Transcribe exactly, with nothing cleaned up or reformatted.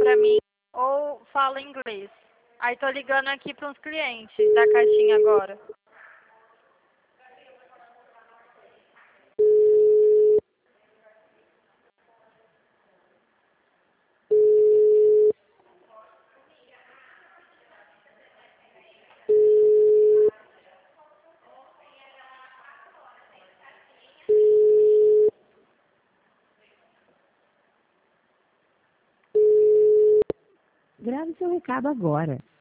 pra mim ou fala inglês. Aí tô ligando aqui para uns clientes da caixinha agora. Grave seu recado agora.